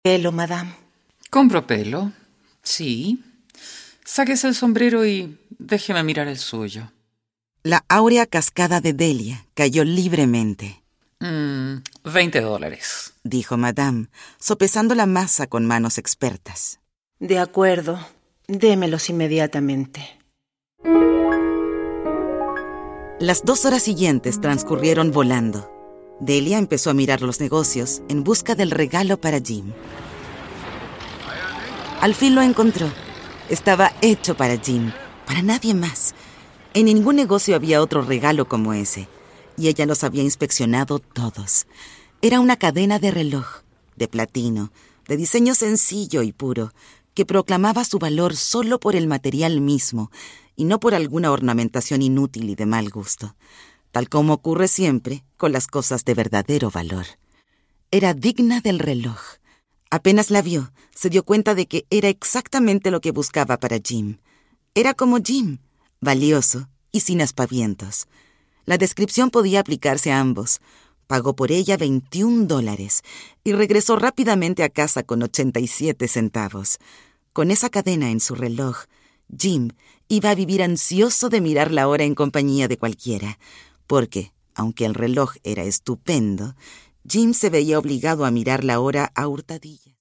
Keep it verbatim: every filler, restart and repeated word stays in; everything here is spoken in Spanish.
Pelo, madame. ¿Compro pelo? Sí. Sáquese el sombrero y déjeme mirar el suyo. La áurea cascada de Delia cayó libremente. Mm, veinte dólares. Dijo Madame, sopesando la masa con manos expertas. De acuerdo. Démelos inmediatamente. Las dos horas siguientes transcurrieron volando. Delia empezó a mirar los negocios en busca del regalo para Jim. Al fin lo encontró. Estaba hecho para Jim, para nadie más. En ningún negocio había otro regalo como ese, y ella los había inspeccionado todos. Era una cadena de reloj, de platino, de diseño sencillo y puro, que proclamaba su valor solo por el material mismo y no por alguna ornamentación inútil y de mal gusto, tal como ocurre siempre con las cosas de verdadero valor. Era digna del reloj. Apenas la vio, se dio cuenta de que era exactamente lo que buscaba para Jim. Era como Jim, valioso y sin aspavientos. La descripción podía aplicarse a ambos. Pagó por ella veintiún dólares y regresó rápidamente a casa con ochenta y siete centavos. Con esa cadena en su reloj, Jim iba a vivir ansioso de mirar la hora en compañía de cualquiera, porque, aunque el reloj era estupendo, Jim se veía obligado a mirar la hora a hurtadillas.